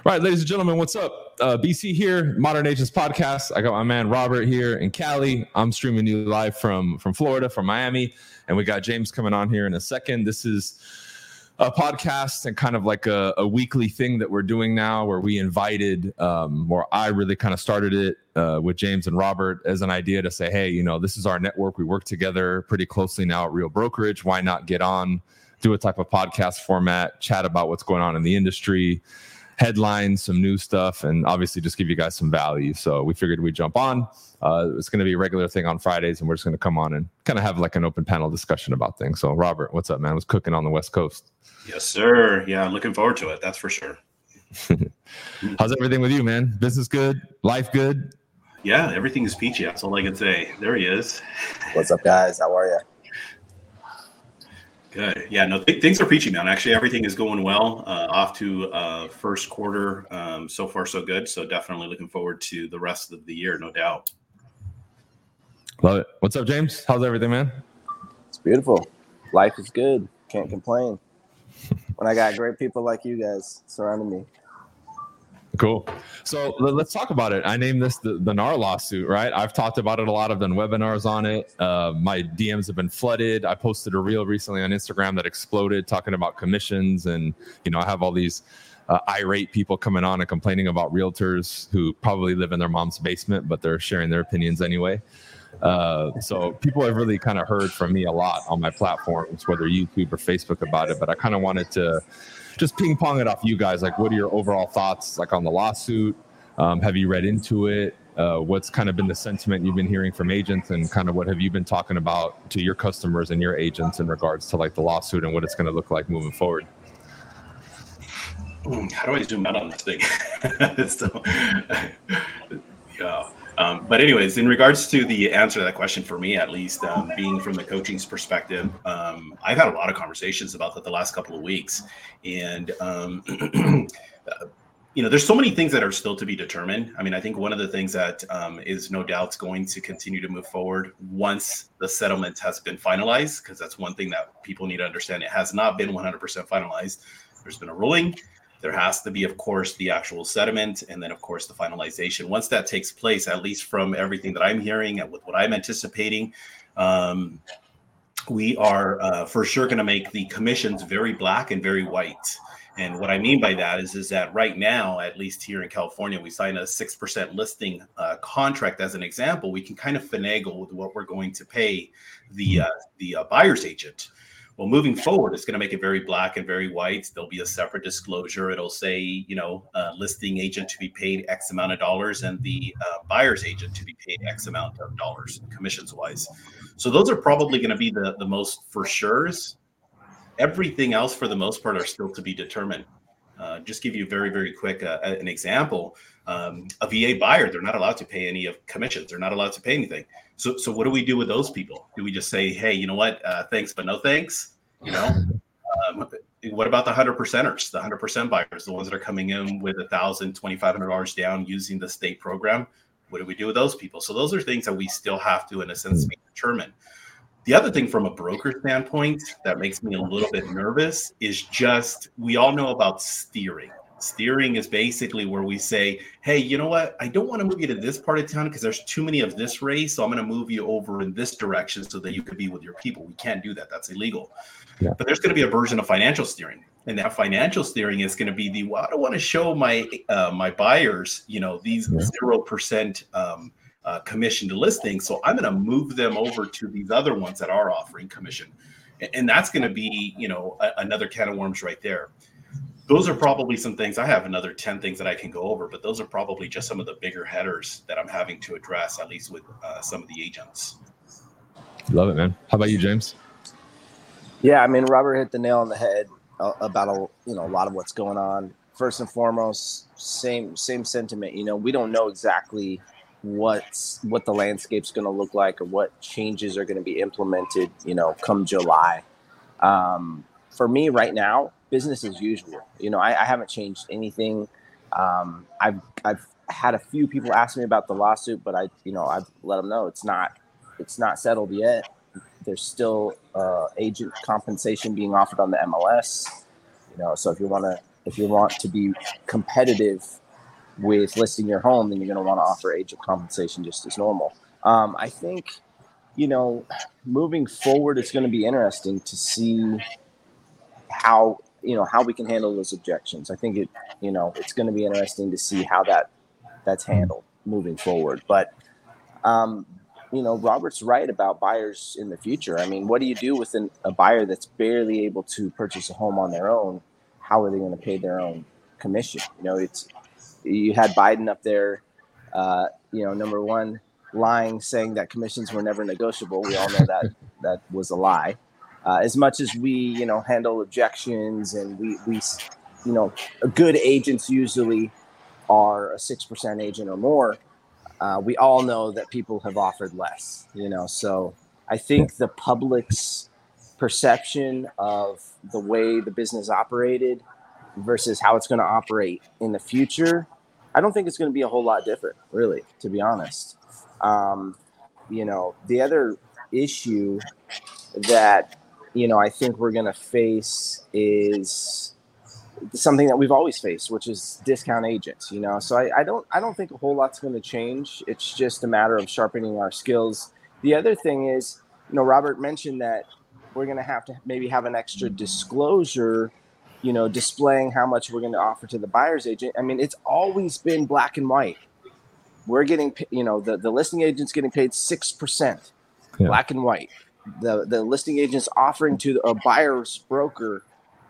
All right, ladies and gentlemen, what's up? BC here, Modern Agents Podcast. I got my man Robert here in Cali. I'm streaming you live from Florida, from Miami, and we got James coming on here in a second. This is a podcast and kind of like a weekly thing that we're doing now, where we invited, or I really kind of started it with James and Robert as an idea to say, hey, this is our network. We work together pretty closely now at Real Brokerage. Why not get on, do a type of podcast format, chat about what's going on in the industry, headlines, some new stuff, and obviously just give you guys some value. So we figured we'd jump on. It's going to be a regular thing on Fridays, and we're just going to come on and kind of have like an open panel discussion about things. So Robert, what's up, man? What's cooking on the West Coast? Yes, sir. Yeah, looking forward to it. That's for sure. How's everything with you, man? Business good? Life good? Yeah, everything is peachy. That's all I can say. There he is. What's up, guys? How are you? Good. Yeah, no, things are peachy, man. Actually, everything is going well. Off to first quarter. So far, so good. So definitely looking forward to the rest of the year, no doubt. Love it. What's up, James? How's everything, man? It's beautiful. Life is good. Can't complain. When I got great people like you guys surrounding me. Cool. So let's talk about it. I named this the NAR lawsuit, right? I've talked about it a lot. I've done webinars on it. My DMs have been flooded. I posted a reel recently on Instagram that exploded talking about commissions. And, I have all these irate people coming on and complaining about realtors who probably live in their mom's basement, but they're sharing their opinions anyway. So people have really kind of heard from me a lot on my platforms, whether YouTube or Facebook, about it. But I kind of wanted to just ping pong it off you guys. Like, what are your overall thoughts like on the lawsuit? Have you read into it? What's kind of been the sentiment you've been hearing from agents, and kind of what have you been talking about to your customers and your agents in regards to like the lawsuit and what it's going to look like moving forward? How do I zoom out on this thing? Yeah. But anyways, in regards to the answer to that question, for me, at least, being from the coaching's perspective, I've had a lot of conversations about that the last couple of weeks. And, there's so many things that are still to be determined. I mean, I think one of the things that is no doubt going to continue to move forward once the settlement has been finalized, because that's one thing that people need to understand. It has not been 100% finalized. There's been a ruling. There has to be, of course, the actual settlement, and then, of course, the finalization. Once that takes place, at least from everything that I'm hearing and with what I'm anticipating, we are for sure going to make the commissions very black and very white. And what I mean by that is that right now, at least here in California, we sign a 6% listing contract as an example. We can kind of finagle with what we're going to pay the buyer's agent. Well, moving forward, it's going to make it very black and very white. There'll be a separate disclosure. It'll say, listing agent to be paid X amount of dollars and the buyer's agent to be paid X amount of dollars, commissions wise. So those are probably going to be the most for sure's. Everything else, for the most part, are still to be determined. Just give you very, very quick an example. A VA buyer, they're not allowed to pay any of commissions. They're not allowed to pay anything. So what do we do with those people? Do we just say, hey, you know what? Thanks, but no thanks. What about the 100%ers, the 100% buyers, the ones that are coming in with $1,000, $2,500 down using the state program? What do we do with those people? So those are things that we still have to, in a sense, determine. The other thing from a broker standpoint that makes me a little bit nervous is just, we all know about steering. Steering is basically where we say, hey, you know what? I don't want to move you to this part of town because there's too many of this race. So I'm going to move you over in this direction so that you could be with your people. We can't do that. That's illegal. Yeah. But there's going to be a version of financial steering. And that financial steering is going to be I don't want to show my my buyers, these 0% commission to listing. So I'm going to move them over to these other ones that are offering commission. And that's going to be, another can of worms right there. Those are probably some things. I have another 10 things that I can go over, but those are probably just some of the bigger headers that I'm having to address, at least with some of the agents. Love it, man. How about you, James? Yeah, I mean, Robert hit the nail on the head about a lot of what's going on. First and foremost, same sentiment. We don't know exactly what the landscape's going to look like or what changes are going to be implemented, come July. For me right now, business as usual. I haven't changed anything. I've had a few people ask me about the lawsuit, but I've let them know it's not settled yet. There's still agent compensation being offered on the MLS. So if you want to if you want to be competitive with listing your home, then you're going to want to offer agent compensation just as normal. I think, moving forward, it's going to be interesting to see how we can handle those objections. I think it's going to be interesting to see how that's handled moving forward. But, Robert's right about buyers in the future. I mean, what do you do with a buyer that's barely able to purchase a home on their own? How are they going to pay their own commission? You had Biden up there, number one, lying, saying that commissions were never negotiable. We all know that was a lie. As much as we, handle objections, and we good agents usually are a 6% agent or more. We all know that people have offered less, so I think the public's perception of the way the business operated versus how it's going to operate in the future, I don't think it's going to be a whole lot different, really, to be honest. The other issue that, I think we're going to face is something that we've always faced, which is discount agents, So I don't think a whole lot's going to change. It's just a matter of sharpening our skills. The other thing is, Robert mentioned that we're going to have maybe have an extra disclosure, displaying how much we're going to offer to the buyer's agent. I mean, it's always been black and white. We're getting, the listing agent's getting paid 6%, black and white. The listing agent's offering to a buyer's broker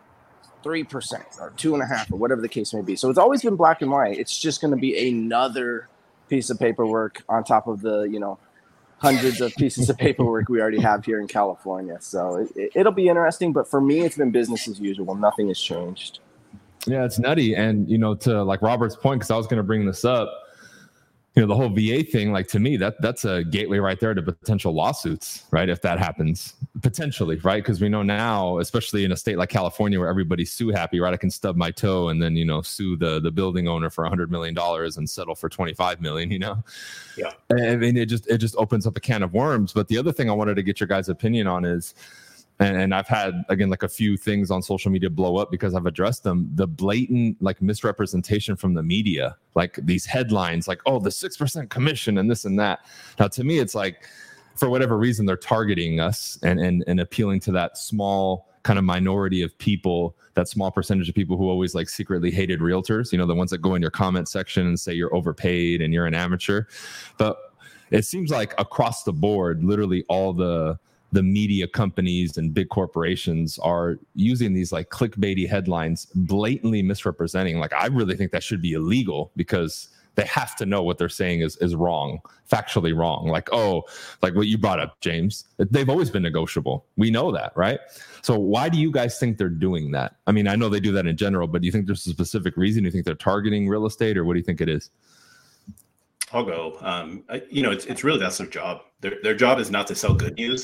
3% or 2.5% or whatever the case may be. So it's always been black and white. It's just going to be another piece of paperwork on top of the, hundreds of pieces of paperwork we already have here in California. So it'll be interesting. But for me, it's been business as usual. Nothing has changed. Yeah, it's nutty. And, to like Robert's point, because I was going to bring this up, the whole VA thing, like to me, that's a gateway right there to potential lawsuits, right? If that happens, potentially, right? Because we know now, especially in a state like California where everybody's sue happy, right? I can stub my toe and then, sue the building owner for $100 million and settle for $25 million, Yeah. I mean, it just opens up a can of worms. But the other thing I wanted to get your guys' opinion on is, and I've had, again, like a few things on social media blow up because I've addressed them. The blatant like misrepresentation from the media, like these headlines, like, oh, the 6% commission and this and that. Now, to me, it's like, for whatever reason, they're targeting us and appealing to that small kind of minority of people, that small percentage of people who always like secretly hated realtors, the ones that go in your comment section and say you're overpaid and you're an amateur. But it seems like across the board, literally all the media companies and big corporations are using these like clickbaity headlines, blatantly misrepresenting. Like, I really think that should be illegal because they have to know what they're saying is wrong, factually wrong. Like, oh, like what you brought up, James, they've always been negotiable. We know that, right? So why do you guys think they're doing that? I mean, I know they do that in general, but do you think there's a specific reason? Do you think they're targeting real estate, or what do you think it is? I'll go. It's really, that's their job. Their job is not to sell good news.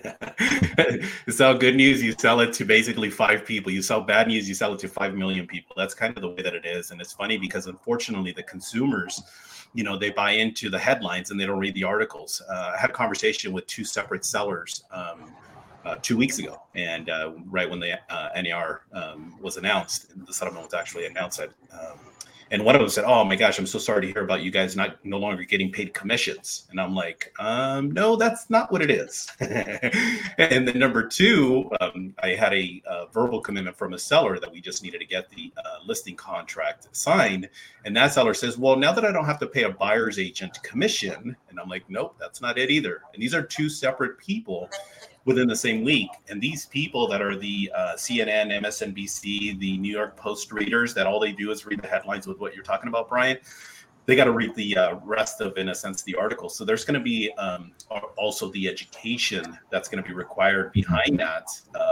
To sell good news, you sell it to basically 5 people. You sell bad news, you sell it to 5 million people. That's kind of the way that it is. And it's funny because unfortunately the consumers, they buy into the headlines and they don't read the articles. I had a conversation with 2 separate sellers 2 weeks ago. And right when the NAR was announced, the settlement was actually announced. And one of them said, "Oh my gosh, I'm so sorry to hear about you guys no longer getting paid commissions." And I'm like, "No, that's not what it is." And then number 2, I had a verbal commitment from a seller that we just needed to get the listing contract signed. And that seller says, "Well, now that I don't have to pay a buyer's agent commission," and I'm like, "Nope, that's not it either." And these are 2 separate people within the same week. And these people that are the CNN, MSNBC, the New York Post readers, that all they do is read the headlines with what you're talking about, Brian, they got to read the rest of, in a sense, the article. So there's going to be also the education that's going to be required behind that.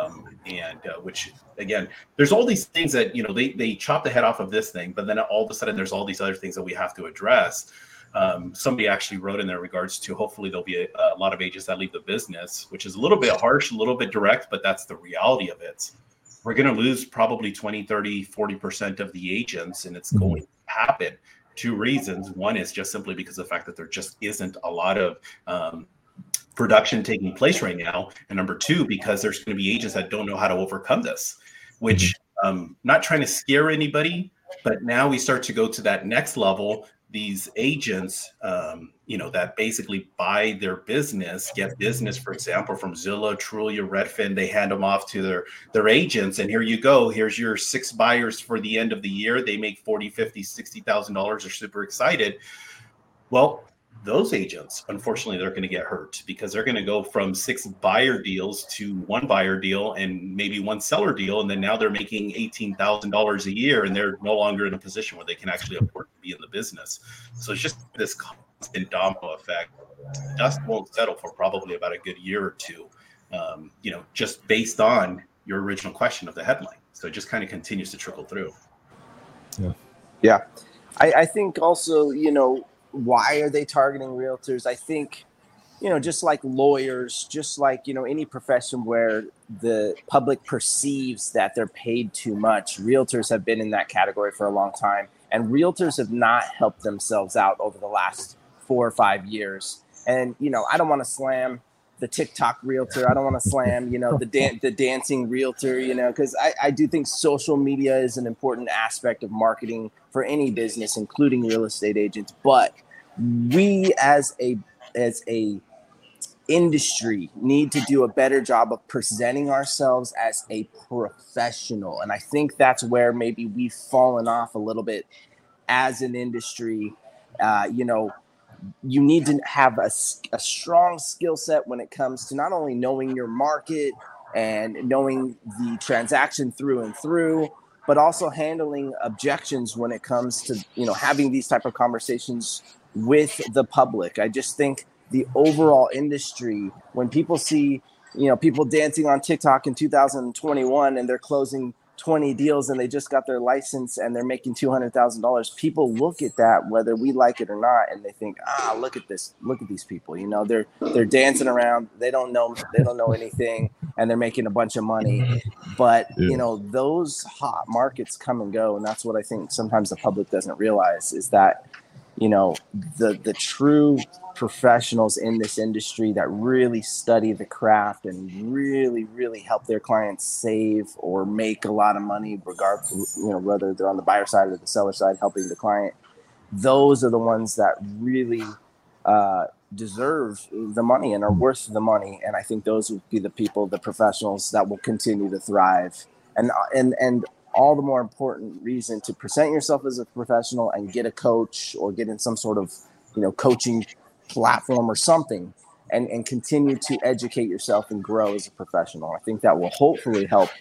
Which, again, there's all these things that, they chop the head off of this thing, but then all of a sudden there's all these other things that we have to address. Somebody actually wrote in there regards to hopefully there'll be a lot of agents that leave the business, which is a little bit harsh, a little bit direct, but that's the reality of it. We're going to lose probably 20, 30, 40% of the agents, and it's going to happen. 2 reasons. One is just simply because of the fact that there just isn't a lot of production taking place right now. And number 2, because there's going to be agents that don't know how to overcome this, which Not trying to scare anybody, but now we start to go to that next level. These agents, that basically buy their business, get business, for example, from Zillow, Trulia, Redfin, they hand them off to their agents. And here you go. Here's your 6 buyers for the end of the year. They make $40,000, $50,000, $60,000. They're super excited. Well, those agents, unfortunately, they're going to get hurt because they're going to go from 6 buyer deals to 1 buyer deal and maybe 1 seller deal. And then now they're making $18,000 a year and they're no longer in a position where they can actually afford to be in the business. So it's just this constant domino effect. Dust won't settle for probably about a good year or two, just based on your original question of the headline. So it just kind of continues to trickle through. Yeah. I think also, why are they targeting realtors? I think, just like lawyers, just like, any profession where the public perceives that they're paid too much, realtors have been in that category for a long time. And realtors have not helped themselves out over the last 4 or 5 years. And, I don't want to slam the TikTok realtor. I don't want to slam, the dancing realtor, because I do think social media is an important aspect of marketing for any business, including real estate agents. But we as a industry need to do a better job of presenting ourselves as a professional. And I think that's where maybe we've fallen off a little bit as an industry. You need to have a strong skill set when it comes to not only knowing your market and knowing the transaction through and through, but also handling objections when it comes to, having these type of conversations with the public. I just think the overall industry, when people see, people dancing on TikTok in 2021 and they're closing 20 deals and they just got their license and they're making $200,000, people look at that, whether we like it or not, and they think, look at this, look at these people, they're dancing around, they don't know anything, and they're making a bunch of money. But those hot markets come and go, and that's what I think sometimes the public doesn't realize, is that the true professionals in this industry that really study the craft and really, really help their clients save or make a lot of money, regardless, whether they're on the buyer side or the seller side, helping the client. Those are the ones that really deserve the money and are worth the money. And I think those would be the people, the professionals that will continue to thrive. And all the more important reason to present yourself as a professional and get a coach or get in some sort of, coaching platform or something, and continue to educate yourself and grow as a professional. I think that will hopefully help,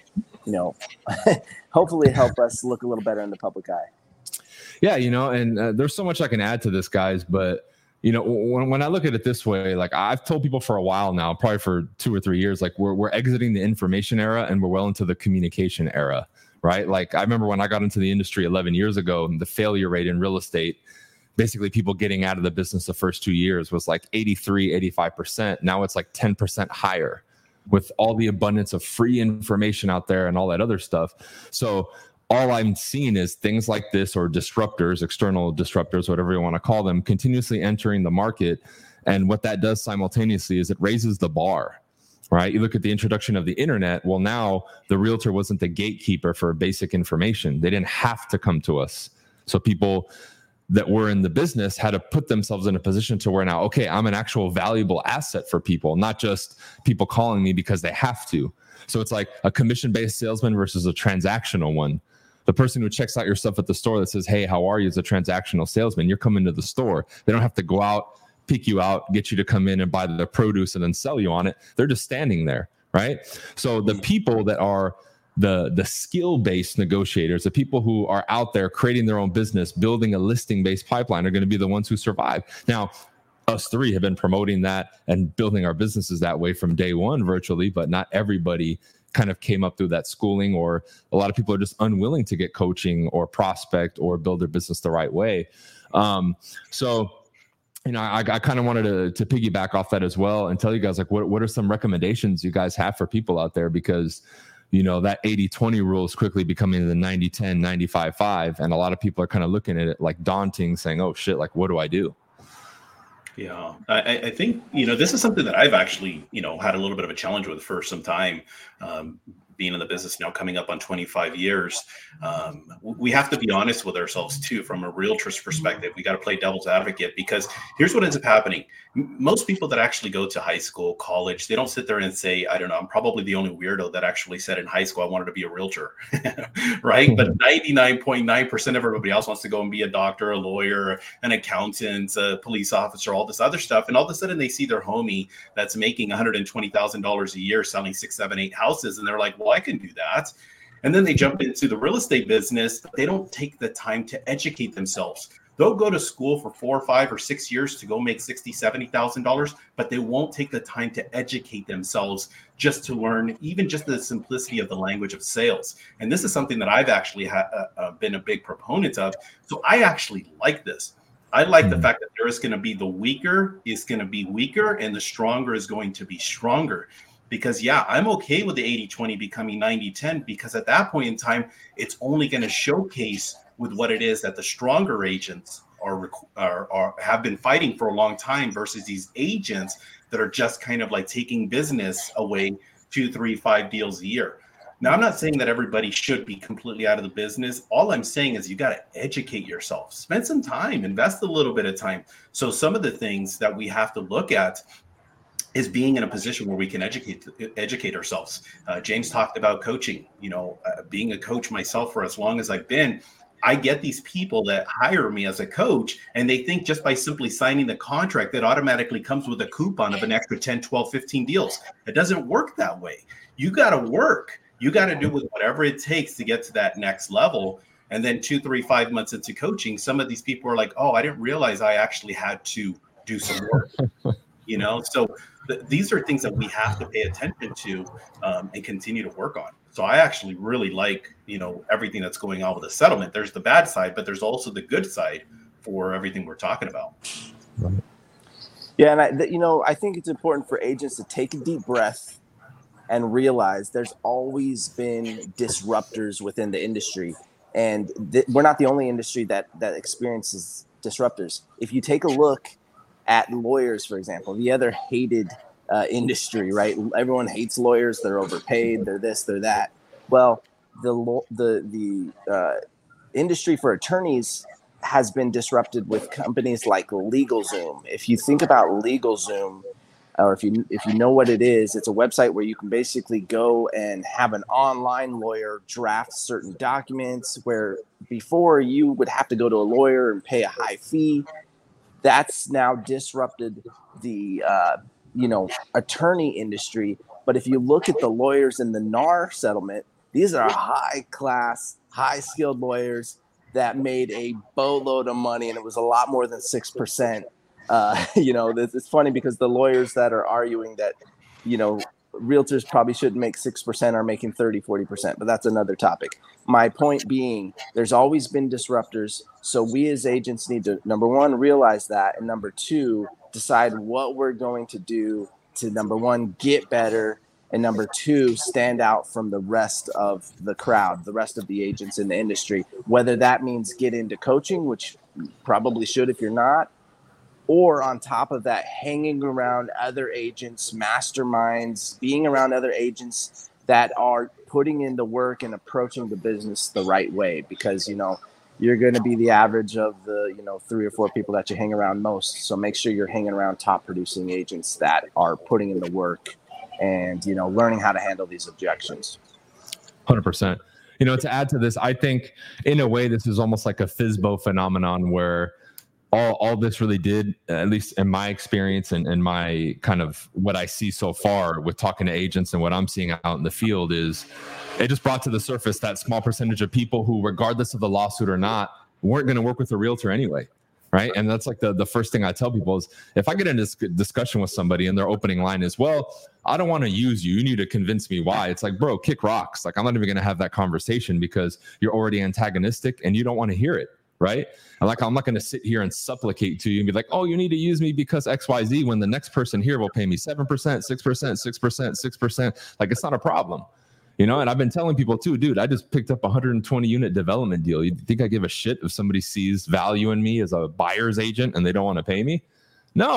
help us look a little better in the public eye. Yeah. And there's so much I can add to this, guys, but when I look at it this way, like I've told people for a while now, probably for 2 or 3 years, like we're exiting the information era and we're well into the communication era. Right? Like I remember when I got into the industry 11 years ago, the failure rate in real estate, basically people getting out of the business the first 2 years, was like 83, 85%. Now it's like 10% higher with all the abundance of free information out there and all that other stuff. So all I'm seeing is things like this, or disruptors, external disruptors, whatever you want to call them, continuously entering the market. And what that does simultaneously is it raises the bar. Right? You look at the introduction of the internet. Well, now the realtor wasn't the gatekeeper for basic information. They didn't have to come to us. So people that were in the business had to put themselves in a position to where now, okay, I'm an actual valuable asset for people, not just people calling me because they have to. So it's like a commission-based salesman versus a transactional one. The person who checks out your stuff at the store that says, hey, how are you, is a transactional salesman. You're coming to the store. They don't have to go out, pick you out, get you to come in and buy the produce and then sell you on it. They're just standing there, right? So the people that are the skill-based negotiators, the people who are out there creating their own business, building a listing-based pipeline, are going to be the ones who survive. Now, us three have been promoting that and building our businesses that way from day one virtually, but not everybody kind of came up through that schooling, or a lot of people are just unwilling to get coaching or prospect or build their business the right way. I kind of wanted to piggyback off that as well and tell you guys, like, what are some recommendations you guys have for people out there? Because, that 80-20 rule is quickly becoming the 90-10, 95-5. And a lot of people are kind of looking at it like daunting, saying, oh shit, like, what do I do? Yeah, I think, this is something that I've actually, had a little bit of a challenge with for some time. being in the business now coming up on 25 years, we have to be honest with ourselves too, from a realtor's perspective. We got to play devil's advocate, because here's what ends up happening. Most people that actually go to high school, college, they don't sit there and say, I don't know, I'm probably the only weirdo that actually said in high school, I wanted to be a realtor, right? But 99.9% of everybody else wants to go and be a doctor, a lawyer, an accountant, a police officer, all this other stuff. And all of a sudden they see their homie that's making $120,000 a year selling 6, 7, 8 houses. And they're like, well, I can do that. And then they jump into the real estate business, but they don't take the time to educate themselves. They'll go to school for 4, 5, or 6 years to go make $60,000, $70,000, but they won't take the time to educate themselves just to learn even just the simplicity of the language of sales. And this is something that I've actually been a big proponent of. So I actually like this. I like the fact that there is going to be the weaker is going to be weaker and the stronger is going to be stronger. Because, yeah, I'm okay with the 80-20 becoming 90-10, because at that point in time, it's only going to showcase with what it is that the stronger agents are have been fighting for a long time versus these agents that are just kind of like taking business away 2, 3, 5 deals a year. Now, I'm not saying that everybody should be completely out of the business. All I'm saying is you got to educate yourself, spend some time, invest a little bit of time. So some of the things that we have to look at is being in a position where we can educate ourselves. James talked about coaching. Being a coach myself for as long as I've been, I get these people that hire me as a coach, and they think just by simply signing the contract that automatically comes with a coupon of an extra 10, 12, 15 deals. It doesn't work that way. You got to work. You got to do with whatever it takes to get to that next level. And then 2, 3, 5 months into coaching, some of these people are like, oh, I didn't realize I actually had to do some work. So these are things that we have to pay attention to and continue to work on. So I actually really like, everything that's going on with the settlement. There's the bad side, but there's also the good side for everything we're talking about. Yeah. And I think it's important for agents to take a deep breath and realize there's always been disruptors within the industry. And we're not the only industry that experiences disruptors. If you take a look at lawyers, for example, the other hated industry, right? Everyone hates lawyers. They're overpaid. They're this, they're that. Well, the industry for attorneys has been disrupted with companies like LegalZoom. If you think about LegalZoom, or if you know what it is, it's a website where you can basically go and have an online lawyer draft certain documents, where before you would have to go to a lawyer and pay a high fee. That's now disrupted the attorney industry. But if you look at the lawyers in the NAR settlement, these are high class, high skilled lawyers that made a boatload of money, and it was a lot more than 6%. It's funny because the lawyers that are arguing that, realtors probably shouldn't make 6% are making 30, 40%, but that's another topic. My point being, there's always been disruptors. So we as agents need to, number one, realize that. And number two, decide what we're going to do to, number one, get better. And number two, stand out from the rest of the crowd, the rest of the agents in the industry, whether that means get into coaching, which you probably should if you're not, or on top of that, hanging around other agents, masterminds, being around other agents that are putting in the work and approaching the business the right way, because, you're going to be the average of the, 3 or 4 people that you hang around most. So make sure you're hanging around top producing agents that are putting in the work and, learning how to handle these objections. 100%. To add to this, I think in a way, this is almost like a FSBO phenomenon where all this really did, at least in my experience and my kind of what I see so far with talking to agents and what I'm seeing out in the field, is it just brought to the surface that small percentage of people who, regardless of the lawsuit or not, weren't going to work with a realtor anyway. Right. And that's like the first thing I tell people is, if I get in this discussion with somebody and their opening line is, well, I don't want to use you. You need to convince me why. It's like, bro, kick rocks. Like, I'm not even going to have that conversation because you're already antagonistic and you don't want to hear it. Right. And like, I'm not going to sit here and supplicate to you and be like, oh, you need to use me because XYZ, when the next person here will pay me 7%, 6%, 6%, 6%. Like, it's not a problem. And I've been telling people too, dude, I just picked up a 120 unit development deal. You think I give a shit if somebody sees value in me as a buyer's agent and they don't want to pay me? No.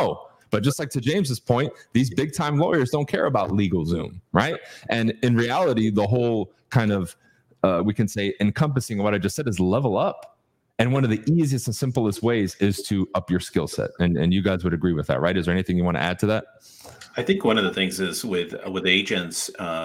But just like to James's point, these big time lawyers don't care about LegalZoom, right? And in reality, the whole kind of, we can say encompassing what I just said is level up. And one of the easiest and simplest ways is to up your skill set. And you guys would agree with that, right? Is there anything you want to add to that? I think one of the things is with agents,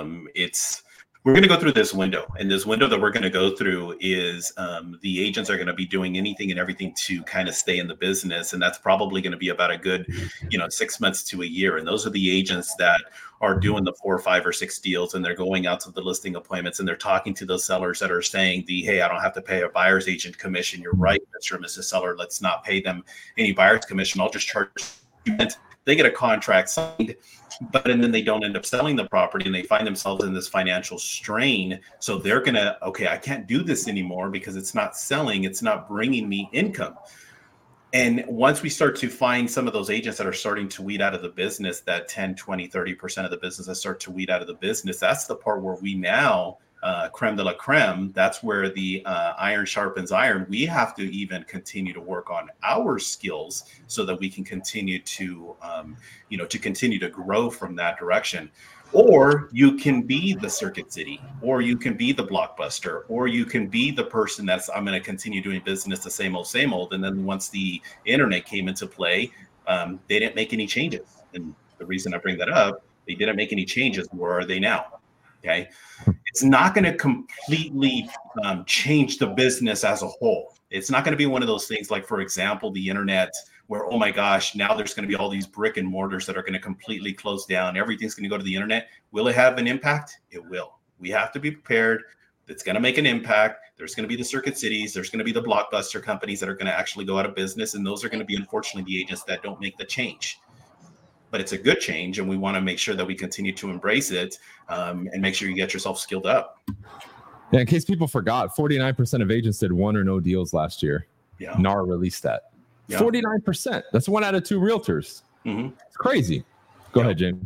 we're going to go through this window, and this window that we're going to go through is the agents are going to be doing anything and everything to kind of stay in the business. And that's probably going to be about a good, 6 months to a year. And those are the agents that are doing the 4 or 5 or 6 deals, and they're going out to the listing appointments, and they're talking to those sellers that are saying hey, I don't have to pay a buyer's agent commission. You're right, Mr. and Mrs. Seller. Let's not pay them any buyer's commission. I'll just charge you. They get a contract signed, and then they don't end up selling the property, and they find themselves in this financial strain. So they're going to, I can't do this anymore because it's not selling. It's not bringing me income. And once we start to find some of those agents that are starting to weed out of the business, that 10, 20, 30% of the business that start to weed out of the business, that's the part where we now, creme de la creme, that's where the iron sharpens iron. We have to even continue to work on our skills so that we can continue to, continue to grow from that direction. Or you can be the Circuit City, or you can be the Blockbuster, or you can be the person I'm going to continue doing business the same old. And then once the internet came into play, they didn't make any changes. And the reason I bring that up, they didn't make any changes. Where are they now? Okay. It's not going to completely change the business as a whole. It's not going to be one of those things like, for example, the internet, where, oh my gosh, now there's going to be all these brick and mortars that are going to completely close down. Everything's going to go to the internet. Will it have an impact? It will. We have to be prepared. It's going to make an impact. There's going to be the Circuit Cities. There's going to be the Blockbuster companies that are going to actually go out of business. And those are going to be, unfortunately, the agents that don't make the change. But it's a good change, and we want to make sure that we continue to embrace it and make sure you get yourself skilled up. Yeah, in case people forgot, 49% of agents did 1 or no deals last year. Yeah. NAR released that. Yeah. 49%. That's 1 out of 2 realtors. Mm-hmm. It's crazy. Go ahead, James.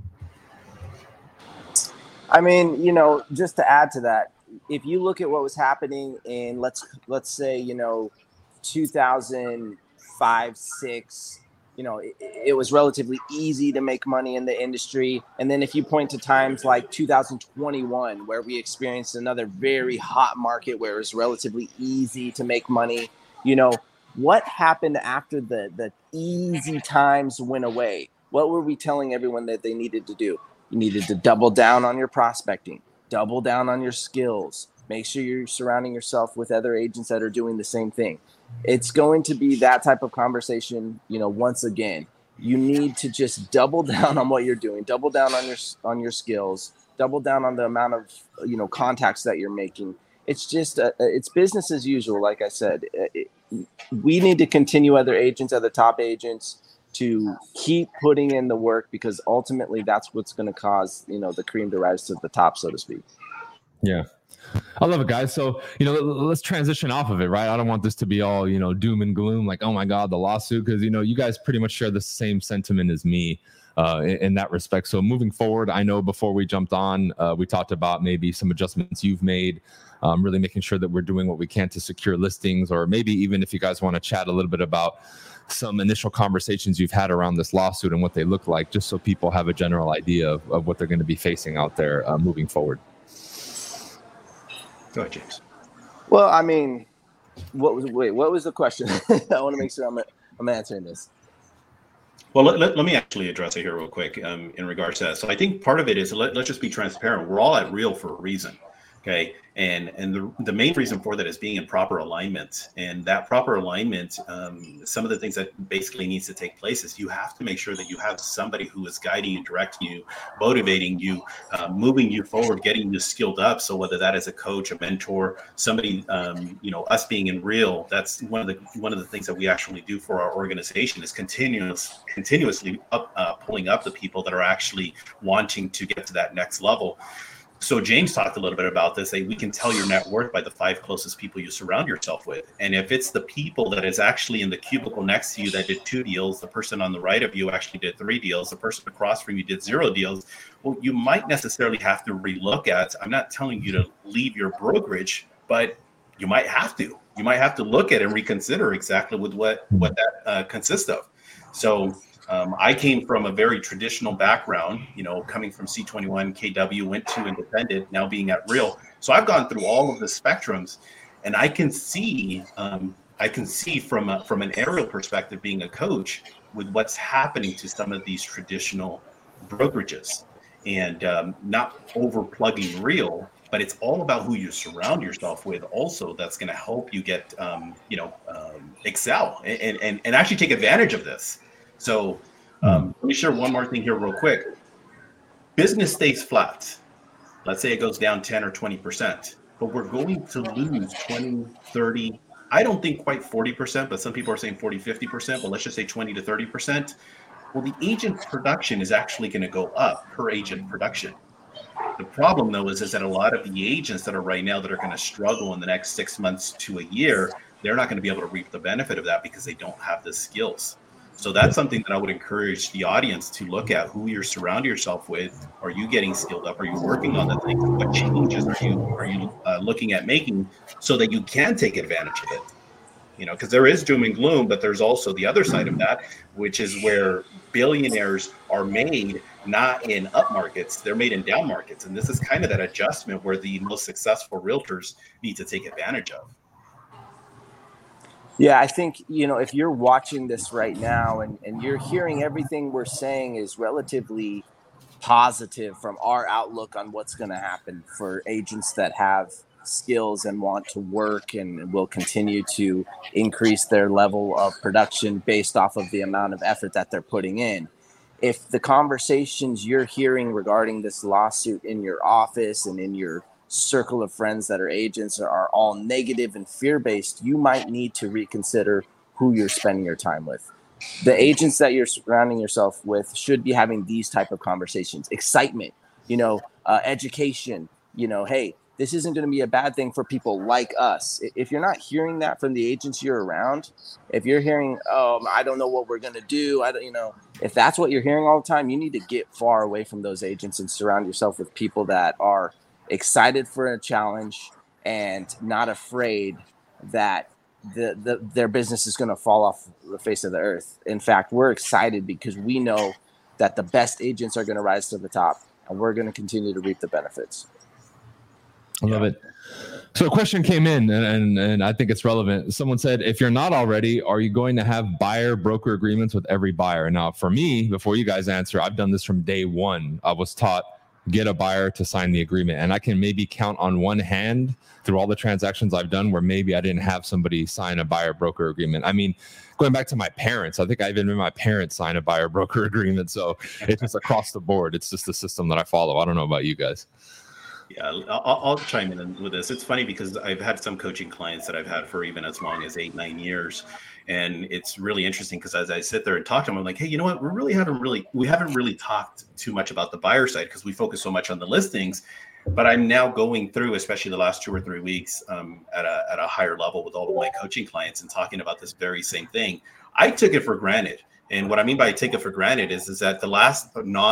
I mean, just to add to that, if you look at what was happening in let's say 2005, 6. It was relatively easy to make money in the industry. And then if you point to times like 2021, where we experienced another very hot market where it was relatively easy to make money, what happened after the easy times went away? What were we telling everyone that they needed to do? You needed to double down on your prospecting, double down on your skills, make sure you're surrounding yourself with other agents that are doing the same thing. It's going to be that type of conversation, once again. You need to just double down on what you're doing, double down on your skills, double down on the amount of, contacts that you're making. It's just, it's business as usual. Like I said, we need to continue other top agents to keep putting in the work, because ultimately that's what's going to cause, the cream to rise to the top, so to speak. Yeah. I love it, guys. So, let's transition off of it, right? I don't want this to be all, doom and gloom, like, oh my God, the lawsuit, because, you guys pretty much share the same sentiment as me in that respect. So moving forward, I know before we jumped on, we talked about maybe some adjustments you've made, really making sure that we're doing what we can to secure listings, or maybe even if you guys want to chat a little bit about some initial conversations you've had around this lawsuit and what they look like, just so people have a general idea of what they're going to be facing out there moving forward. Go ahead, James. Well, I mean, what was the question? I want to make sure I'm answering this. Well, let me actually address it here real quick in regards to that. So I think part of it is let's just be transparent. We're all at Real for a reason. Okay. And the main reason for that is being in proper alignment. And that proper alignment, some of the things that basically needs to take place is you have to make sure that you have somebody who is guiding you, directing you, motivating you, moving you forward, getting you skilled up. So whether that is a coach, a mentor, somebody, us being in Real, that's one of the things that we actually do for our organization is continuously pulling up the people that are actually wanting to get to that next level. So James talked a little bit about this. We can tell your net worth by the 5 closest people you surround yourself with. And if it's the people that is actually in the cubicle next to you that did 2 deals, the person on the right of you actually did 3 deals, the person across from you did 0 deals, well, you might necessarily have to relook at. I'm not telling you to leave your brokerage, but you might have to. You might have to look at and reconsider exactly with what that consists of. So I came from a very traditional background, coming from C21, KW, went to independent, now being at Real. So I've gone through all of the spectrums, and I can see from an aerial perspective, being a coach, with what's happening to some of these traditional brokerages, and not over plugging Real, but it's all about who you surround yourself with. Also, that's going to help you get excel and actually take advantage of this. So let me share one more thing here real quick. Business stays flat. Let's say it goes down 10 or 20%, but we're going to lose 20, 30, I don't think quite 40%, but some people are saying 40, 50%, but let's just say 20 to 30%. Well, the agent production is actually going to go up per agent production. The problem, though, is that a lot of the agents that are right now that are going to struggle in the next 6 months to a year, they're not going to be able to reap the benefit of that because they don't have the skills. So that's something that I would encourage the audience to look at: who you're surrounding yourself with. Are you getting skilled up? Are you working on the things? What changes are you looking at making so that you can take advantage of it? Because there is doom and gloom, but there's also the other side of that, which is where billionaires are made not in up markets, they're made in down markets. And this is kind of that adjustment where the most successful realtors need to take advantage of. Yeah, I think, if you're watching this right now and you're hearing everything we're saying is relatively positive from our outlook on what's going to happen for agents that have skills and want to work and will continue to increase their level of production based off of the amount of effort that they're putting in. If the conversations you're hearing regarding this lawsuit in your office and in your circle of friends that are agents are all negative and fear-based, you might need to reconsider who you're spending your time with. The agents that you're surrounding yourself with should be having these type of conversations. Excitement, education, hey, this isn't going to be a bad thing for people like us. If you're not hearing that from the agents you're around, if you're hearing, I don't know what we're going to do, if that's what you're hearing all the time, you need to get far away from those agents and surround yourself with people that are excited for a challenge and not afraid that their business is going to fall off the face of the earth. In fact, we're excited because we know that the best agents are going to rise to the top, and we're going to continue to reap the benefits. I love it. So a question came in, and I think it's relevant. Someone said, if you're not already, are you going to have buyer broker agreements with every buyer? Now, for me, before you guys answer, I've done this from day one. I was taught, get a buyer to sign the agreement. And I can maybe count on one hand through all the transactions I've done where maybe I didn't have somebody sign a buyer broker agreement. I mean, going back to my parents, I think I even made my parents sign a buyer broker agreement. So it's just across the board. It's just the system that I follow. I don't know about you guys. Yeah, I'll chime in with this. It's funny because I've had some coaching clients that I've had for even as long as 8-9 years. And it's really interesting because as I sit there and talk to them, I'm like, hey, you know what? We haven't really talked too much about the buyer side because we focus so much on the listings. But I'm now going through, especially the last 2 or 3 weeks, at a higher level with all of my coaching clients and talking about this very same thing. I took it for granted. And what I mean by take it for granted is that the last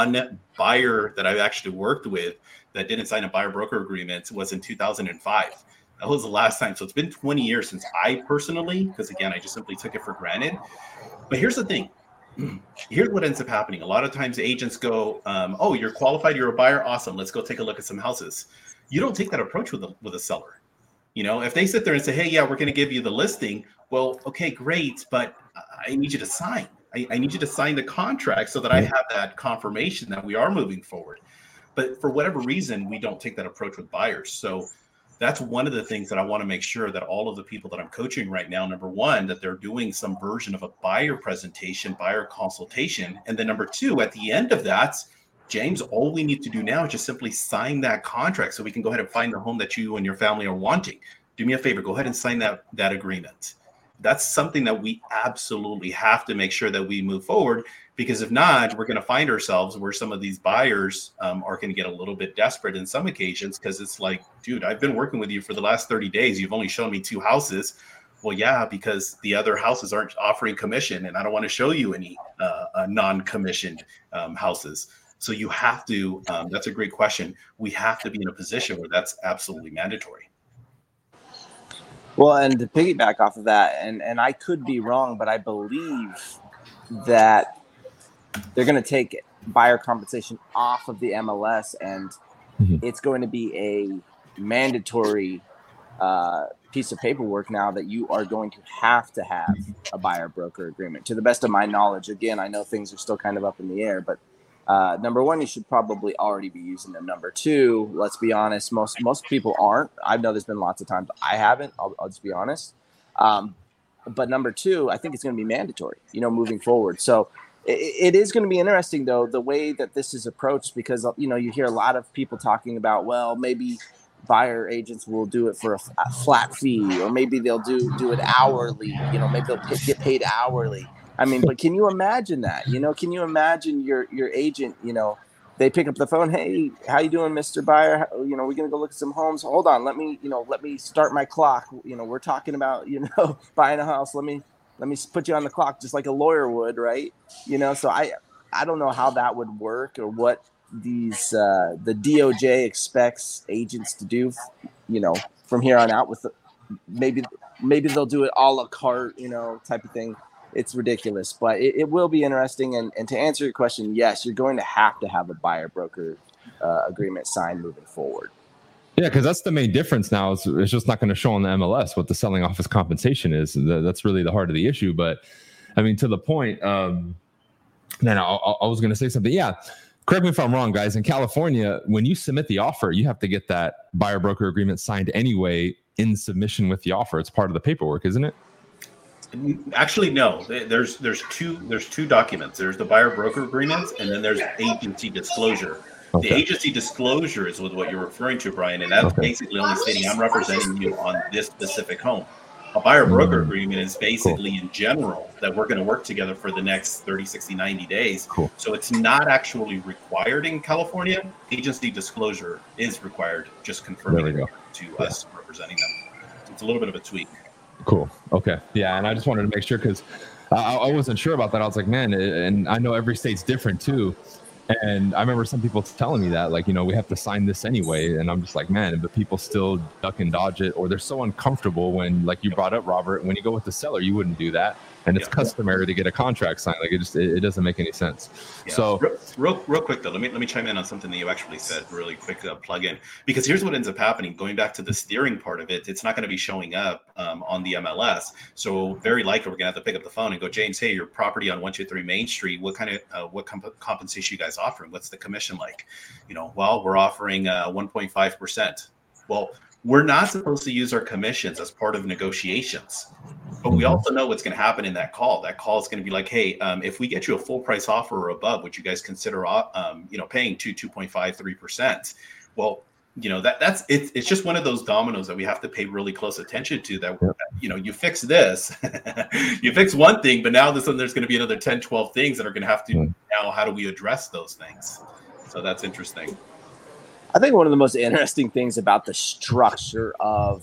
non-buyer that I've actually worked with that didn't sign a buyer broker agreement was in 2005. That was the last time. So it's been 20 years since I personally, because again, I just simply took it for granted. But here's the thing. Here's what ends up happening. A lot of times agents go, oh, you're qualified, you're a buyer. Awesome. Let's go take a look at some houses. You don't take that approach with a seller. If they sit there and say, hey, yeah, we're going to give you the listing. Well, okay, great. But I need you to sign. I need you to sign the contract so that I have that confirmation that we are moving forward. But for whatever reason, we don't take that approach with buyers. So that's one of the things that I want to make sure that all of the people that I'm coaching right now, number one, that they're doing some version of a buyer presentation, buyer consultation. And then number two, at the end of that, James, all we need to do now is just simply sign that contract so we can go ahead and find the home that you and your family are wanting. Do me a favor, go ahead and sign that agreement. That's something that we absolutely have to make sure that we move forward, because if not, we're going to find ourselves where some of these buyers are going to get a little bit desperate in some occasions, because it's like, dude, I've been working with you for the last 30 days. You've only shown me 2 houses. Well, yeah, because the other houses aren't offering commission, and I don't want to show you any non-commissioned houses. So you have to, that's a great question. We have to be in a position where that's absolutely mandatory. Well, and to piggyback off of that, and I could be wrong, but I believe that they're going to take buyer compensation off of the MLS, and it's going to be a mandatory piece of paperwork now that you are going to have a buyer broker agreement. To the best of my knowledge, again, I know things are still kind of up in the air, but number one, you should probably already be using them. Number two, let's be honest, most people aren't. I know there's been lots of times I haven't. I'll just be honest. But number two, I think it's going to be mandatory, moving forward. So it is going to be interesting, though, the way that this is approached, because, you hear a lot of people talking about, well, maybe buyer agents will do it for a flat fee, or maybe they'll do it hourly, maybe they'll get paid hourly. I mean, but can you imagine that? Can you imagine your agent, they pick up the phone, hey, how you doing, Mr. Buyer? We're going to go look at some homes. Hold on, let me start my clock. We're talking about, buying a house. Let me put you on the clock just like a lawyer would, right? So I don't know how that would work, or what these the DOJ expects agents to do, from here on out. With maybe they'll do it a la carte, type of thing. It's ridiculous, but it will be interesting. And to answer your question, yes, you're going to have a buyer broker agreement signed moving forward. Yeah, because that's the main difference now. It's just not going to show on the MLS what the selling office compensation is. That's really the heart of the issue. But I mean, to the point, then I was going to say something. Yeah. Correct me if I'm wrong, guys. In California, when you submit the offer, you have to get that buyer broker agreement signed anyway in submission with the offer. It's part of the paperwork, isn't it? Actually, no. There's two documents. There's the buyer broker agreements, and then there's agency disclosure. Okay. The agency disclosure is what you're referring to, Brian, and that's basically only stating I'm representing you on this specific home. A buyer broker agreement is basically in general that we're going to work together for the next 30, 60, 90 days. Cool. So it's not actually required in California. Agency disclosure is required, just confirming to us representing them. So it's a little bit of a tweak. Cool. Okay. Yeah. And I just wanted to make sure, because I wasn't sure about that. I was like, man, and I know every state's different too. And I remember some people telling me that, like, we have to sign this anyway. And I'm just like, man, but people still duck and dodge it, or they're so uncomfortable when, like you brought up, Robert, when you go with the seller, you wouldn't do that. And it's customary to get a contract signed. Like it doesn't make any sense. Yeah. So real quick though, let me chime in on something that you actually said really quick, plug in, because here's what ends up happening. Going back to the steering part of it, it's not going to be showing up on the MLS. So very likely we're going to have to pick up the phone and go, James, hey, your property on 123 Main Street, what kind of compensation you guys offering? What's the commission like? Well, we're offering 1.5%. Well, we're not supposed to use our commissions as part of negotiations, but we also know what's going to happen in that call. That call is going to be like, hey, if we get you a full price offer or above, would you guys consider, paying 2.5, 3%? Well, that's it's just one of those dominoes that we have to pay really close attention to. That you fix this, you fix one thing, but now there's going to be another 10, 12 things that are going to have to now. How do we address those things? So that's interesting. I think one of the most interesting things about the structure of,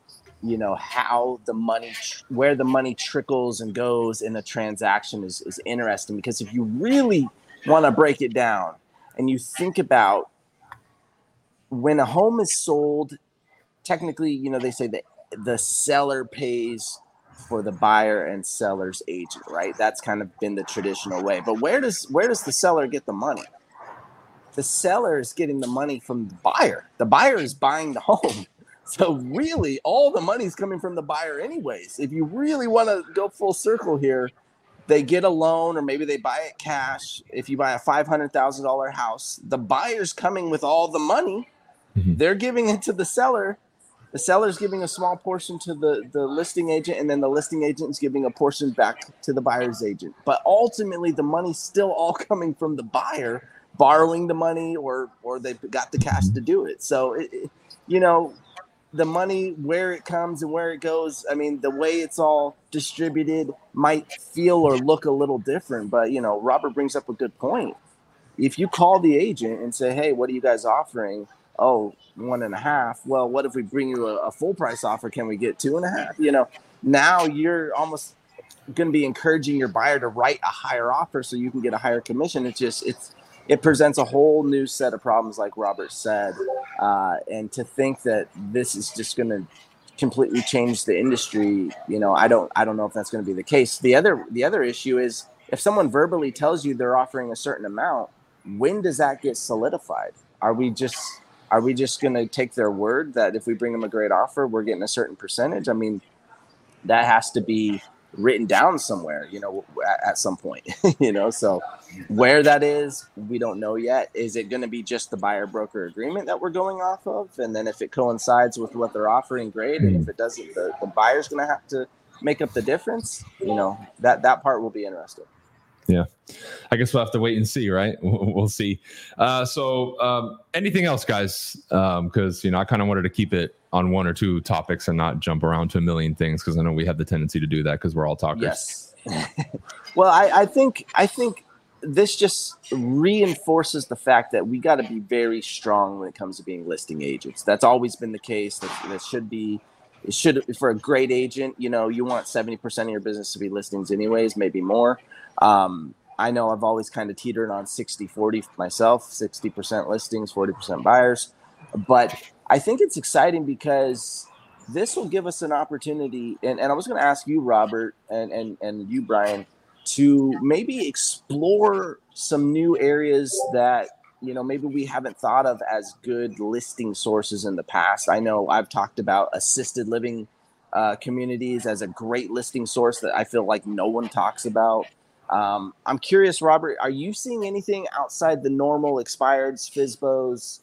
how the money, where the money trickles and goes in a transaction is interesting, because if you really want to break it down and you think about when a home is sold, technically, they say that the seller pays for the buyer and seller's agent, right? That's kind of been the traditional way. But where does the seller get the money? The seller is getting the money from the buyer. The buyer is buying the home. So really, all the money is coming from the buyer anyways. If you really want to go full circle here, they get a loan, or maybe they buy it cash. If you buy a $500,000 house, the buyer's coming with all the money. They're giving it to the seller. The seller's giving a small portion to the listing agent, and then the listing agent is giving a portion back to the buyer's agent. But ultimately, the money's still all coming from the buyer, borrowing the money, or they've got the cash to do it. So, the money, where it comes and where it goes, I mean, the way it's all distributed might feel or look a little different. But, Robert brings up a good point. If you call the agent and say, hey, what are you guys offering? Oh, 1.5. Well, what if we bring you a full price offer? Can we get 2.5? Now you're almost going to be encouraging your buyer to write a higher offer so you can get a higher commission. It presents a whole new set of problems, like Robert said. And to think that this is just going to completely change the industry, I don't know if that's going to be the case. The other issue is if someone verbally tells you they're offering a certain amount, when does that get solidified? Are we just going to take their word that if we bring them a great offer, we're getting a certain percentage? I mean, that has to be written down somewhere, at some point, so where that is, we don't know yet. Is it going to be just the buyer broker agreement that we're going off of? And then if it coincides with what they're offering, great. And if it doesn't, the buyer's going to have to make up the difference. That part will be interesting. Yeah, I guess we'll have to wait and see, right? We'll see. So anything else, guys? Because, I kind of wanted to keep it on one or two topics and not jump around to a million things, because I know we have the tendency to do that because we're all talkers. Yes. Well, I think this just reinforces the fact that we got to be very strong when it comes to being listing agents. That's always been the case. That should be. It should, for a great agent, you want 70% of your business to be listings anyways, maybe more. I know I've always kind of teetered on 60-40 myself, 60% listings, 40% buyers. But I think it's exciting because this will give us an opportunity. And I was going to ask you, Robert, and you, Brian, to maybe explore some new areas that, maybe we haven't thought of as good listing sources in the past. I know I've talked about assisted living communities as a great listing source that I feel like no one talks about. I'm curious, Robert, are you seeing anything outside the normal expireds, FSBOs,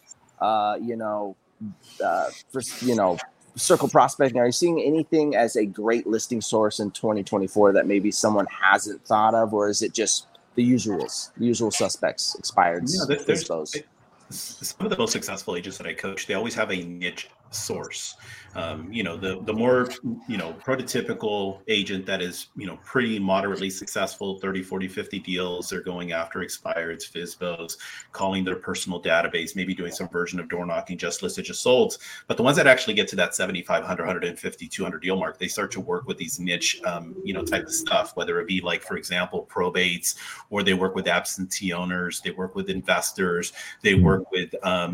circle prospecting? Are you seeing anything as a great listing source in 2024 that maybe someone hasn't thought of, or is it just the usual suspects, expireds, FSBOs? Some of the most successful agents that I coach, they always have a niche source. The more, prototypical agent that is, pretty moderately successful, 30, 40, 50 deals, they're going after expireds, FSBOs, calling their personal database, maybe doing some version of door knocking, just listed, just sold. But the ones that actually get to that 75, 100, 150, 200 deal mark, they start to work with these niche, type of stuff, whether it be like, for example, probates, or they work with absentee owners, they work with investors, they work with,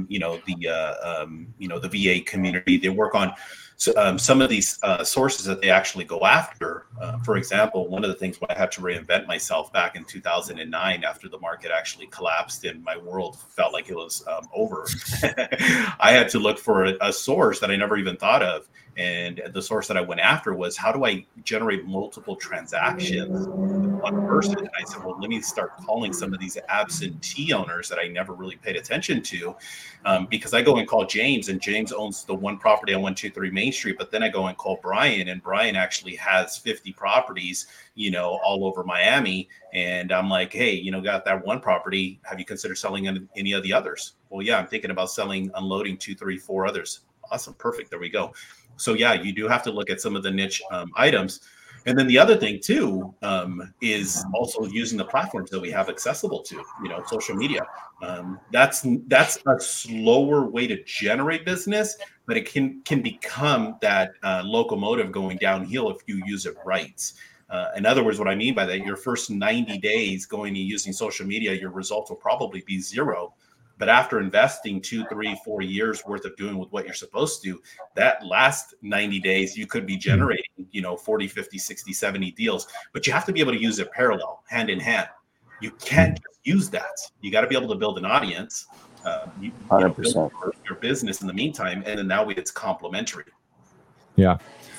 the VA community, they work on some of these sources that they actually go after. For example, one of the things when I had to reinvent myself back in 2009 after the market actually collapsed and my world felt like it was over, I had to look for a source that I never even thought of. And the source that I went after was, how do I generate multiple transactions with one person? And I said, well, let me start calling some of these absentee owners that I never really paid attention to, because I go and call James, and James owns the one property on 123 Main Street. But then I go and call Brian, and Brian actually has 50 properties, all over Miami. And I'm like, hey, got that one property. Have you considered selling any of the others? Well, yeah, I'm thinking about unloading 2, 3, 4 others. Awesome. Perfect. There we go. So yeah, you do have to look at some of the niche items. And then the other thing too is also using the platforms that we have accessible to, social media. That's a slower way to generate business, but it can become that locomotive going downhill if you use it right. In other words, what I mean by that, your first 90 days going and using social media, your results will probably be 0. But after investing 2, 3, 4 years worth of doing with what you're supposed to, that last 90 days, you could be generating, 40, 50, 60, 70 deals. But you have to be able to use it parallel, hand in hand. You can't just use that. You got to be able to build an audience, 100%. Build your business in the meantime. And then that way it's complementary. Yeah.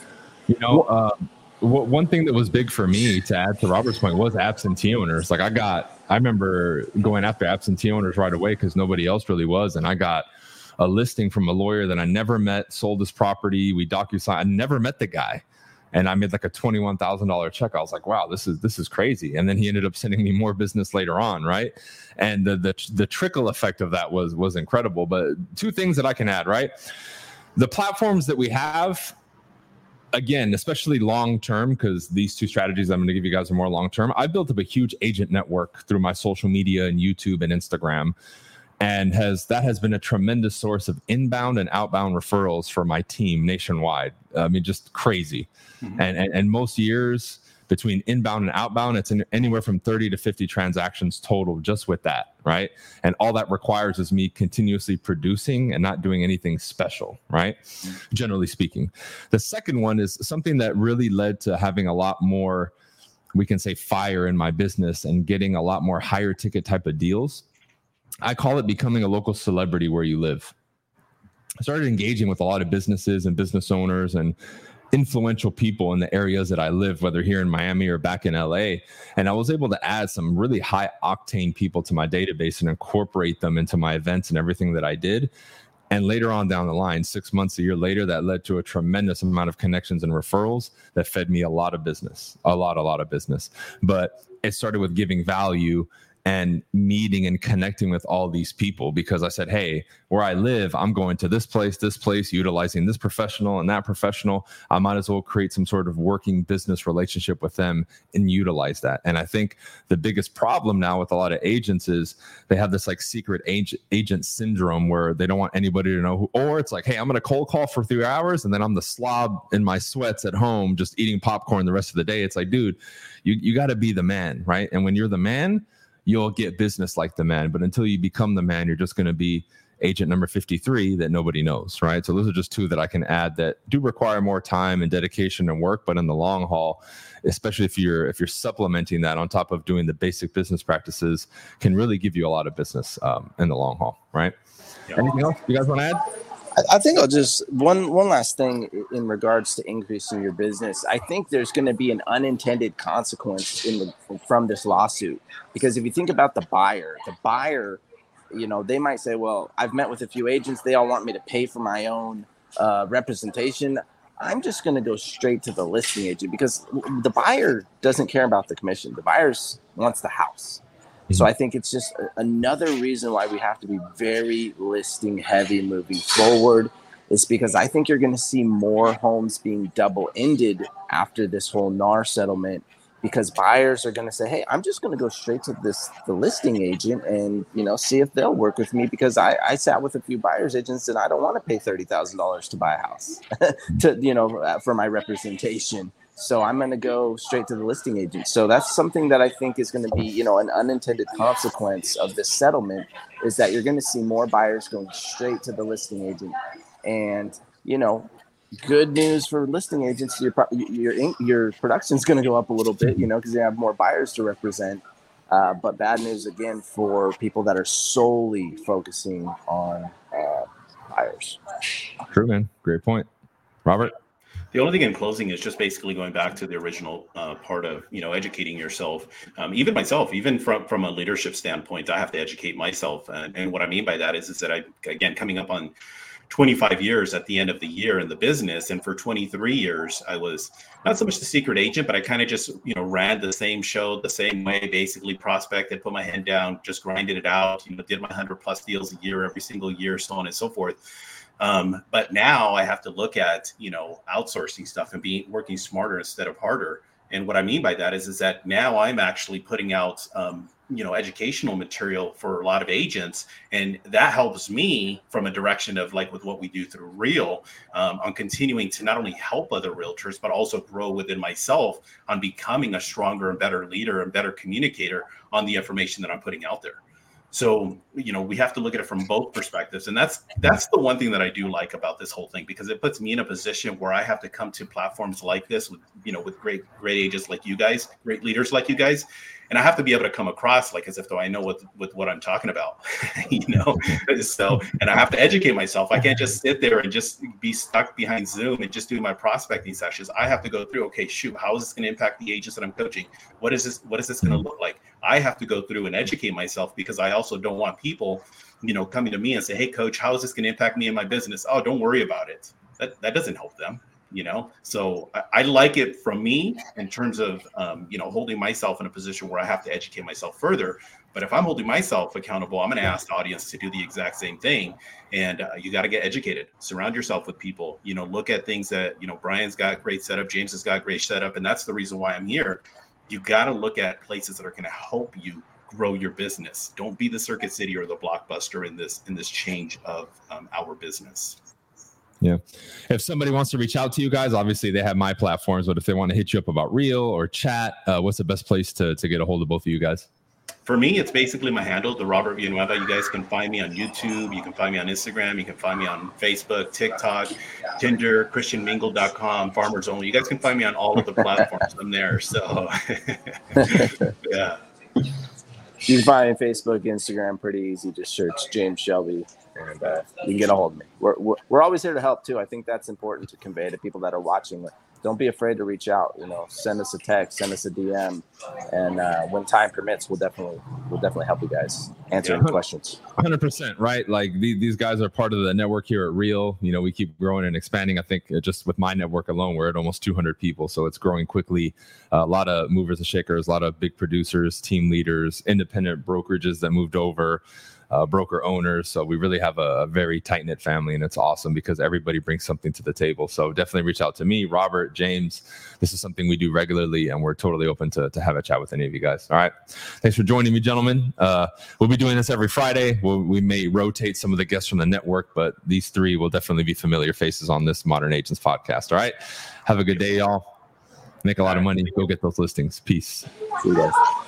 One thing that was big for me, to add to Robert's point, was absentee owners. Like I remember going after absentee owners right away because nobody else really was. And I got a listing from a lawyer that I never met, sold his property. We DocuSign. I never met the guy. And I made like a $21,000 check. I was like, wow, this is crazy. And then he ended up sending me more business later on. Right. And the trickle effect of that was incredible. But 2 things that I can add, right? The platforms that we have, again, especially long-term, because these 2 strategies I'm going to give you guys are more long-term. I built up a huge agent network through my social media and YouTube and Instagram. And that has been a tremendous source of inbound and outbound referrals for my team nationwide. I mean, just crazy. Mm-hmm. And most years between inbound and outbound, it's anywhere from 30 to 50 transactions total just with that, right? And all that requires is me continuously producing and not doing anything special, right? Mm-hmm. Generally speaking. The second one is something that really led to having a lot more we can say, fire in my business and getting a lot more higher ticket type of deals. I call it becoming a local celebrity where you live. I started engaging with a lot of businesses and business owners and influential people in the areas that I live, whether here in Miami or back in LA. And I was able to add some really high octane people to my database and incorporate them into my events and everything that I did. And later on down the line, 6 months, a year later, that led to a tremendous amount of connections and referrals that fed me a lot of business, a lot of business. But it started with giving value and meeting and connecting with all these people, because I said, hey, where I live, I'm going to this place, utilizing this professional and that professional. I might as well create some sort of working business relationship with them and utilize that. And I think the biggest problem now with a lot of agents is they have this like secret agent syndrome where they don't want anybody to know who, or it's like, hey, I'm going to cold call for 3 hours and then I'm the slob in my sweats at home just eating popcorn the rest of the day. It's like, dude, you got to be the man, right? And when you're the man, you'll get business like the man. But until you become the man, you're just going to be agent number 53 that nobody knows, right? So those are just two that I can add that do require more time and dedication and work. But in the long haul, especially if you're supplementing that on top of doing the basic business practices, can really give you a lot of business in the long haul, right? Yeah. Anything else you guys want to add? I think I'll just one last thing in regards to increasing your business. I think there's going to be an unintended consequence from this lawsuit, because if you think about the buyer, you know, they might say, well, I've met with a few agents. They all want me to pay for my own representation. I'm just going to go straight to the listing agent, because the buyer doesn't care about the commission. The buyer wants the house. So I think it's just another reason why we have to be very listing heavy moving forward, is because I think you're going to see more homes being double-ended after this whole NAR settlement, because buyers are going to say, hey, I'm just going to go straight to the listing agent and, you know, see if they'll work with me, because I sat with a few buyers agents and I don't want to pay $30,000 to buy a house for my representation. So I'm going to go straight to the listing agent. So that's something that I think is going to be, you know, an unintended consequence of this settlement, is that you're going to see more buyers going straight to the listing agent. And, you know, good news for listing agents, your production is going to go up a little bit, you know, because they have more buyers to represent. But bad news, again, for people that are solely focusing on buyers. True, man. Great point. Robert? The only thing in closing is just basically going back to the original part of, you know, educating yourself. Even myself, even from a leadership standpoint, I have to educate myself. And what I mean by that is that I, again, coming up on 25 years at the end of the year in the business. And for 23 years, I was not so much the secret agent, but I kind of just, you know, ran the same show the same way, basically prospected, put my head down, just grinded it out, you know, did my 100+ deals a year, every single year, so on and so forth. But now I have to look at, you know, outsourcing stuff and working smarter instead of harder. And what I mean by that is that now I'm actually putting out, you know, educational material for a lot of agents. And that helps me from a direction of, like, with what we do through Real, on continuing to not only help other realtors, but also grow within myself on becoming a stronger and better leader and better communicator on the information that I'm putting out there. So, you know, we have to look at it from both perspectives. And that's the one thing that I do like about this whole thing, because it puts me in a position where I have to come to platforms like this with, you know, with great agents like you guys, great leaders like you guys. And I have to be able to come across like as if though I know what I'm talking about, you know. So, and I have to educate myself. I can't just sit there and just be stuck behind Zoom and just do my prospecting sessions. I have to go through, okay, shoot, how is this going to impact the agents that I'm coaching? What is this going to look like? I have to go through and educate myself, because I also don't want people, you know, coming to me and say, hey, coach, how is this going to impact me and my business? Oh, don't worry about it. That doesn't help them. You know, so I like it from me in terms of, you know, holding myself in a position where I have to educate myself further. But if I'm holding myself accountable, I'm going to ask the audience to do the exact same thing. And you got to get educated. Surround yourself with people, you know, look at things that, you know, Brian's got great setup. James has got great setup. And that's the reason why I'm here. You got to look at places that are going to help you grow your business. Don't be the Circuit City or the Blockbuster in this change of our business. Yeah. If somebody wants to reach out to you guys, obviously they have my platforms, but if they want to hit you up about Real or chat, what's the best place to get a hold of both of you guys? For me, it's basically my handle, the Robert Villanueva. You guys can find me on YouTube. You can find me on Instagram. You can find me on Facebook, TikTok, Tinder, ChristianMingle.com, Farmers Only. You guys can find me on all of the platforms. I'm there. So, yeah. You can find me on Facebook, Instagram, pretty easy. Just search James Shelby, and you can get a hold of me. We're always here to help too. I think that's important to convey to people that are watching. Don't be afraid to reach out. Send us a text, send us a DM, and when time permits, we'll definitely help you guys answer any questions. 100%, right? Like these guys are part of the network here at Real. We keep growing and expanding. I think just with my network alone, we're at almost 200 people, so it's growing quickly. A lot of movers and shakers, a lot of big producers, team leaders, independent brokerages that moved over. Broker owners. So we really have a very tight-knit family, and it's awesome because everybody brings something to the table. So definitely reach out to me, Robert, James. This is something we do regularly, and we're totally open to have a chat with any of you guys. All right. Thanks for joining me, gentlemen. We'll be doing this every Friday. We may rotate some of the guests from the network, but these three will definitely be familiar faces on this Modern Agents podcast. All right. Have a good day, y'all. Make a lot of money. Go get those listings. Peace. See you guys.